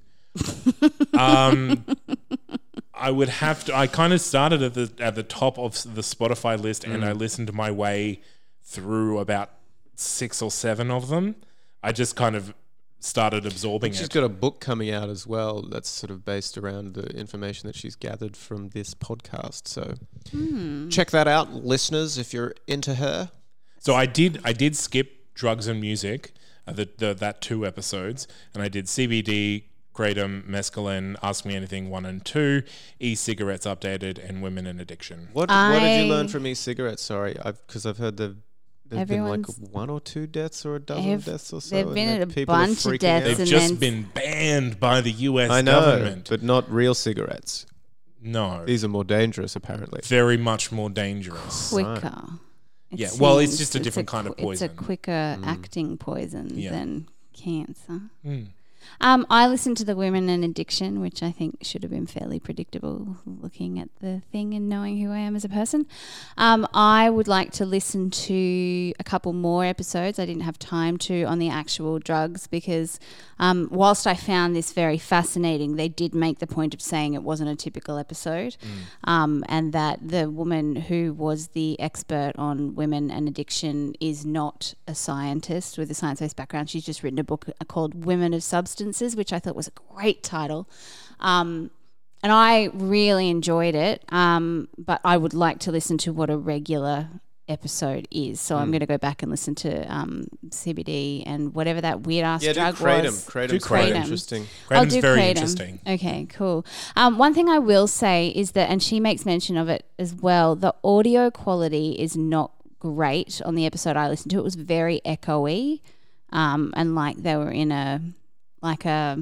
Speaker 3: Um, I would have to. I kind of started at the at the top of the Spotify list, and I listened my way through about six or seven of them. I just kind of started absorbing
Speaker 2: She's
Speaker 3: it.
Speaker 2: got a book coming out as well that's sort of based around the information that she's gathered from this podcast. So check that out, listeners, if you're into her.
Speaker 3: So I did I did skip drugs and music, uh, the, the that two episodes, and I did C B D, kratom, mescaline, Ask Me Anything one and two, e-cigarettes updated, and women and addiction.
Speaker 2: What what did you learn
Speaker 4: I-
Speaker 2: from e-cigarettes? Sorry, I've because I've heard the there's been like
Speaker 4: Everyone's-
Speaker 2: one or two deaths or a dozen
Speaker 4: Ev-
Speaker 2: deaths or so.
Speaker 4: there've
Speaker 2: and
Speaker 4: been
Speaker 2: that
Speaker 4: a
Speaker 2: people are
Speaker 4: bunch of
Speaker 2: freaking
Speaker 4: deaths
Speaker 2: out.
Speaker 3: They've
Speaker 4: and
Speaker 3: just
Speaker 4: then-
Speaker 3: been banned by the U S
Speaker 2: I know,
Speaker 3: government.
Speaker 2: but not real cigarettes.
Speaker 3: No,
Speaker 2: These are more dangerous, apparently.
Speaker 3: very much more dangerous.
Speaker 4: quicker. It
Speaker 3: Yeah, well, it's
Speaker 4: seems.
Speaker 3: just a different kind of
Speaker 4: qu-
Speaker 3: poison.
Speaker 4: It's a quicker acting poison
Speaker 3: Yeah.
Speaker 4: than cancer.
Speaker 3: Mm.
Speaker 4: Um, I listened to the Women and Addiction, which I think should have been fairly predictable looking at the thing and knowing who I am as a person. Um, I would like to listen to a couple more episodes. I didn't have time to on the actual drugs because um, whilst I found this very fascinating, they did make the point of saying it wasn't a typical episode um, and that the woman who was the expert on women and addiction is not a scientist with a science-based background. She's just written a book called Women of Substances, which I thought was a great title. Um, and I really enjoyed it, um, but I would like to listen to what a regular episode is. So I'm going to go back and listen to um, C B D and whatever that weird-ass
Speaker 2: Yeah, do
Speaker 4: drug
Speaker 2: kratom.
Speaker 4: was.
Speaker 2: Kratom's
Speaker 3: Do
Speaker 2: quite
Speaker 4: kratom.
Speaker 2: interesting.
Speaker 4: I'll
Speaker 3: Kratom's
Speaker 4: do
Speaker 3: very
Speaker 4: kratom.
Speaker 3: interesting.
Speaker 4: Okay, cool. Um, one thing I will say is that, and she makes mention of it as well, the audio quality is not great on the episode I listened to. It was very echoey, um, and like they were in a like a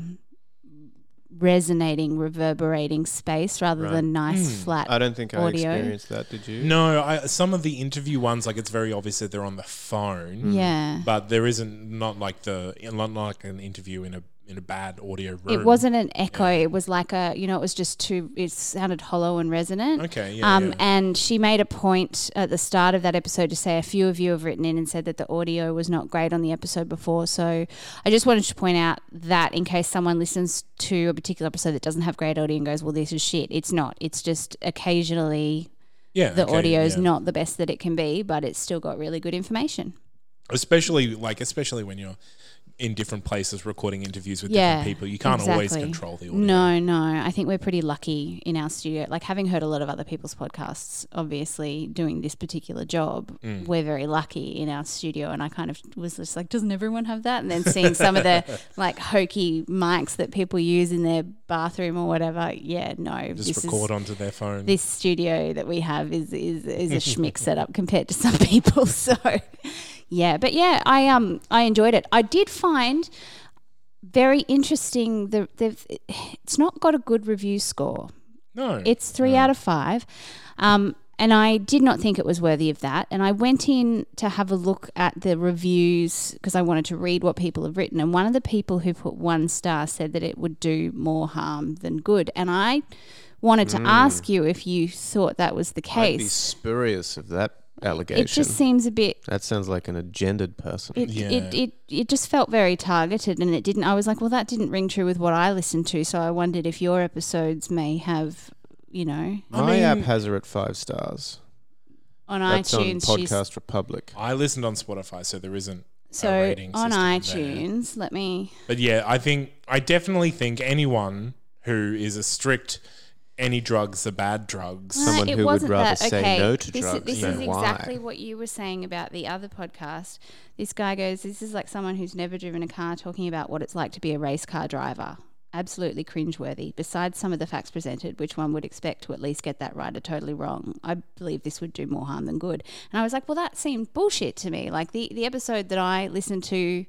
Speaker 4: resonating, reverberating space rather
Speaker 2: Right.
Speaker 4: than nice
Speaker 3: Mm.
Speaker 4: flat.
Speaker 2: I don't think I
Speaker 4: audio.
Speaker 2: experienced that. Did you?
Speaker 3: No, I, some of the interview ones, like it's very obvious that they're on the phone.
Speaker 4: Yeah.
Speaker 3: But there isn't not like the not like an interview in a in a bad audio room.
Speaker 4: It wasn't an echo. It was like a, you know, it was just too, it sounded hollow and resonant.
Speaker 3: Okay, yeah,
Speaker 4: Um,
Speaker 3: yeah.
Speaker 4: And she made a point at the start of that episode to say a few of you have written in and said that the audio was not great on the episode before. So I just wanted to point out that in case someone listens to a particular episode that doesn't have great audio and goes, well, this is shit. It's not. It's just occasionally
Speaker 3: Yeah,
Speaker 4: the
Speaker 3: okay,
Speaker 4: audio is
Speaker 3: yeah.
Speaker 4: not the best that it can be, but it's still got really good information.
Speaker 3: especially like especially when you're in different places recording interviews with
Speaker 4: Yeah,
Speaker 3: different people. You can't always
Speaker 4: exactly.
Speaker 3: control the audio.
Speaker 4: No, no. I think we're pretty lucky in our studio. Like having heard a lot of other people's podcasts, obviously doing this particular job,
Speaker 3: Mm.
Speaker 4: we're very lucky in our studio. And I kind of was just like, doesn't everyone have that? And then seeing some of the like hokey mics that people use in their bathroom or whatever. Yeah, no.
Speaker 3: Just
Speaker 4: this
Speaker 3: record
Speaker 4: is,
Speaker 3: onto their phone.
Speaker 4: this studio that we have is is, is a schmick setup compared to some people. So yeah, but yeah, I um I enjoyed it. I did find very interesting. The they've it's not got a good review score.
Speaker 3: No.
Speaker 4: It's three
Speaker 3: no.
Speaker 4: out of five. Um, and I did not think it was worthy of that. And I went in to have a look at the reviews because I wanted to read what people have written. And one of the people who put one star said that it would do more harm than good. And I wanted to
Speaker 2: Mm.
Speaker 4: ask you if you thought that was the
Speaker 2: I'd be
Speaker 4: case.
Speaker 2: spurious of that allegation.
Speaker 4: It just seems a bit.
Speaker 2: That sounds like an agendered person.
Speaker 4: It,
Speaker 3: Yeah.
Speaker 4: it, it, it just felt very targeted, and it didn't. I was like, well, that didn't ring true with what I listened to. So I wondered if your episodes may have, you know,
Speaker 3: I
Speaker 2: My
Speaker 3: mean-
Speaker 2: app has her at five stars.
Speaker 4: on
Speaker 2: That's
Speaker 4: iTunes.
Speaker 2: on
Speaker 4: she's-
Speaker 2: Podcast Republic.
Speaker 3: I listened on Spotify, so there isn't a
Speaker 4: So
Speaker 3: rating
Speaker 4: on
Speaker 3: system there.
Speaker 4: iTunes, let me.
Speaker 3: But yeah, I think I definitely think anyone who is a strict any drugs are bad drugs.
Speaker 2: Someone
Speaker 4: Uh, it
Speaker 2: who would
Speaker 4: wasn't
Speaker 2: rather
Speaker 4: that.
Speaker 2: say
Speaker 4: Okay,
Speaker 2: no to
Speaker 4: this
Speaker 2: drugs
Speaker 4: Is, this
Speaker 2: than
Speaker 4: is
Speaker 2: why.
Speaker 4: exactly what you were saying about the other podcast. This guy goes, "This is like someone who's never driven a car talking about what it's like to be a race car driver. Absolutely cringeworthy. Besides some of the facts presented, which one would expect to at least get that right, are totally wrong. I believe this would do more harm than good." And I was like, well, that seemed bullshit to me. Like the, the episode that I listened to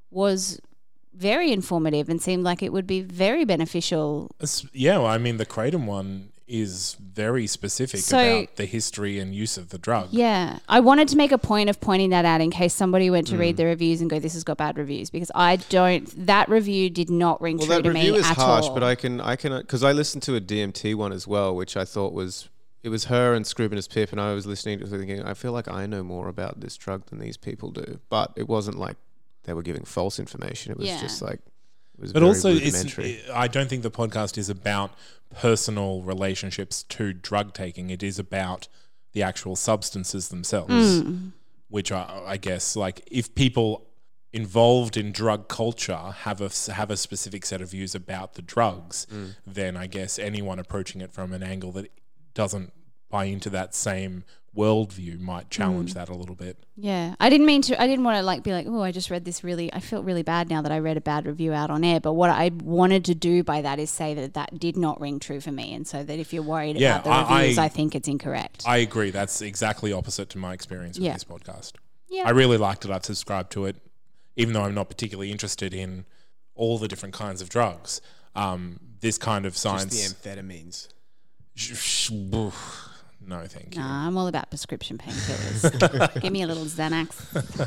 Speaker 4: was very informative and seemed like it would be very beneficial.
Speaker 3: It's- Yeah, well, I mean the Kratom one is very specific
Speaker 4: So-
Speaker 3: about the history and use of the drug.
Speaker 4: Yeah. I wanted to make a point of pointing that out in case somebody went to
Speaker 2: Mm.
Speaker 4: read the reviews and go, this has got bad reviews, because I don't, that review did not ring
Speaker 2: Well,
Speaker 4: true
Speaker 2: that
Speaker 4: to
Speaker 2: review
Speaker 4: me
Speaker 2: is
Speaker 4: at
Speaker 2: harsh,
Speaker 4: all.
Speaker 2: but I can, I can, because I listened to a D M T one as well, which I thought was, it was her and Scribner's Pip, and I was listening to it thinking, I feel like I know more about this drug than these people do. But it wasn't like they were giving false information. It was
Speaker 4: Yeah.
Speaker 2: just like, it was
Speaker 3: But
Speaker 2: very
Speaker 3: also, it's,
Speaker 2: rudimentary.
Speaker 3: I don't think the podcast is about personal relationships to drug taking. It is about the actual substances themselves,
Speaker 4: Mm.
Speaker 3: which are, I guess, like if people involved in drug culture have a have a specific set of views about the drugs,
Speaker 2: Mm.
Speaker 3: then I guess anyone approaching it from an angle that doesn't buy into that same worldview might challenge
Speaker 4: Mm.
Speaker 3: that a little bit.
Speaker 4: Yeah. I didn't mean to, I didn't want to like be like, oh, I just read this really, I felt really bad now that I read a bad review out on air. But what I wanted to do by that is say that that did not ring true for me. And so that if you're worried
Speaker 3: Yeah,
Speaker 4: about the
Speaker 3: I-
Speaker 4: reviews, I,
Speaker 3: I-
Speaker 4: think it's incorrect.
Speaker 3: I agree. That's exactly opposite to my experience with
Speaker 4: Yeah.
Speaker 3: this podcast.
Speaker 4: yeah.
Speaker 3: I really liked it. I've subscribed to it, even though I'm not particularly interested in all the different kinds of drugs. Um, this kind of science.
Speaker 2: Just the amphetamines.
Speaker 3: Sh- sh- oof. No, thank you.
Speaker 4: Nah, I'm all about prescription painkillers. Give me a little Xanax.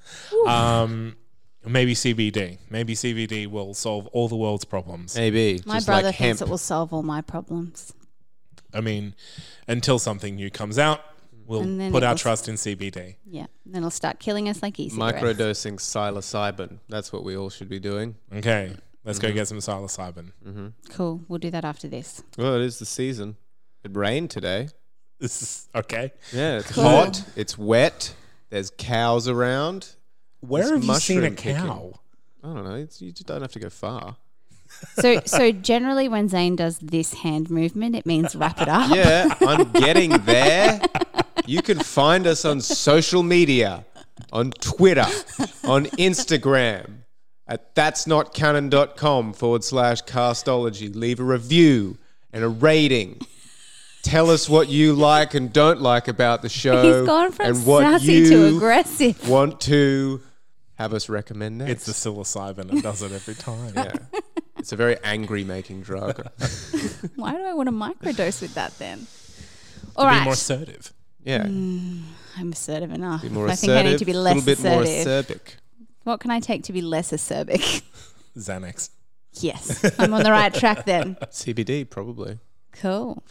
Speaker 3: Um, maybe C B D. Maybe C B D will solve all the world's problems.
Speaker 2: Maybe.
Speaker 4: My
Speaker 2: just
Speaker 4: brother
Speaker 2: like
Speaker 4: thinks
Speaker 2: hemp.
Speaker 4: it will solve all my problems.
Speaker 3: I mean, until something new comes out, we'll
Speaker 4: And then
Speaker 3: put
Speaker 4: it
Speaker 3: our
Speaker 4: will-
Speaker 3: trust in C B D.
Speaker 4: Yeah. Then it'll start killing us like e-cigarettes.
Speaker 2: Microdosing psilocybin. That's what we all should be doing.
Speaker 3: Okay, let's
Speaker 2: Mm-hmm.
Speaker 3: go get some psilocybin.
Speaker 2: hmm
Speaker 4: Cool. We'll do that after this.
Speaker 2: Well, it is the season. It rained today.
Speaker 3: This is okay.
Speaker 2: Yeah, it's
Speaker 4: Cool.
Speaker 2: hot. It's wet. There's cows around.
Speaker 3: Where
Speaker 2: It's
Speaker 3: have you seen a
Speaker 2: mushroom picking.
Speaker 3: cow?
Speaker 2: I don't know. It's, you just don't have to go far.
Speaker 4: So, so generally, when Zane does this hand movement, it means wrap it up.
Speaker 2: Yeah, I'm getting there. You can find us on social media, on Twitter, on Instagram, at that'snotcanon.com forward slash castology. Leave a review and a rating. Tell us what you like and don't like about the show.
Speaker 4: He's gone from
Speaker 2: and what
Speaker 4: sassy
Speaker 2: you
Speaker 4: to aggressive.
Speaker 2: want to have us recommend next.
Speaker 3: It's the psilocybin. It does it every time.
Speaker 2: Yeah. It's a very angry making drug.
Speaker 4: Why do I want to microdose with that then? All
Speaker 3: Be
Speaker 4: right.
Speaker 3: more assertive.
Speaker 2: Yeah.
Speaker 4: I'm assertive enough.
Speaker 2: Be more
Speaker 4: I
Speaker 2: assertive.
Speaker 4: think I need to be
Speaker 2: a
Speaker 4: less
Speaker 2: little bit more
Speaker 4: assertive.
Speaker 2: acerbic.
Speaker 4: What can I take to be less acerbic?
Speaker 3: Xanax.
Speaker 4: Yes. I'm on the right track then.
Speaker 2: C B D, probably.
Speaker 4: Cool.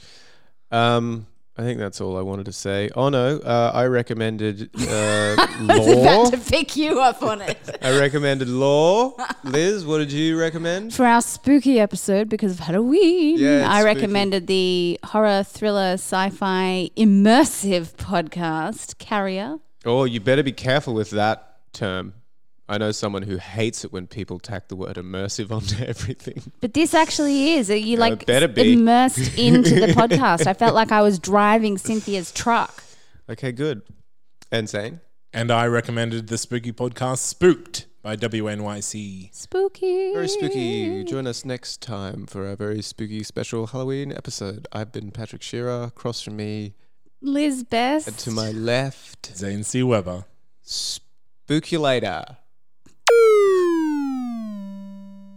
Speaker 2: Um, I think that's all I wanted to say. Oh no, uh, I recommended uh,
Speaker 4: I was
Speaker 2: Law.
Speaker 4: about to pick you up on it.
Speaker 2: I recommended Law. Liz, what did you recommend?
Speaker 4: For our spooky episode, because of Halloween,
Speaker 2: Yeah, it's
Speaker 4: I
Speaker 2: spooky.
Speaker 4: recommended the horror, thriller, sci-fi, immersive podcast, Carrier.
Speaker 2: Oh, you better be careful with that term. I know someone who hates it when people tack the word immersive onto everything.
Speaker 4: But this actually is. You
Speaker 2: Uh,
Speaker 4: like
Speaker 2: better be.
Speaker 4: immersed into the podcast. I felt like I was driving Cynthia's truck.
Speaker 2: Okay, good. And Zane?
Speaker 3: And I recommended the spooky podcast Spooked by W N Y C.
Speaker 4: Spooky.
Speaker 2: Very spooky. Join us next time for a very spooky special Halloween episode. I've been Patrick Shearer. Across from me
Speaker 4: Liz Best.
Speaker 2: and to my left,
Speaker 3: Zane C. Weber.
Speaker 2: Spookulator.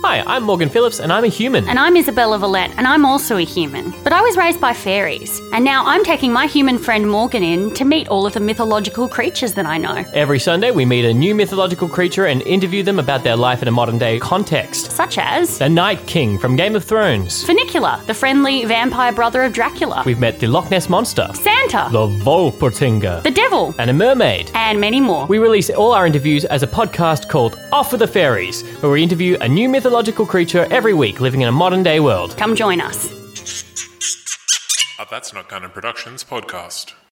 Speaker 1: Hi, I'm Morgan Phillips and I'm a human.
Speaker 5: And I'm Isabella Vallette, and I'm also a human. But I was raised by fairies, and now I'm taking my human friend Morgan in to meet all of the mythological creatures that I know.
Speaker 1: Every Sunday, we meet a new mythological creature and interview them about their life in a modern-day context.
Speaker 5: Such as
Speaker 1: The Night King from Game of Thrones.
Speaker 5: Funicula, the friendly vampire brother of Dracula.
Speaker 1: We've met the Loch Ness Monster.
Speaker 5: Santa.
Speaker 1: The Volpertinger.
Speaker 5: The Devil.
Speaker 1: And a mermaid.
Speaker 5: And many more.
Speaker 1: We release all our interviews as a podcast called Off with the Fairies, where we interview a new mythological creature every week living in a modern-day world.
Speaker 5: Come join us.
Speaker 3: A That's Not Canon Productions podcast.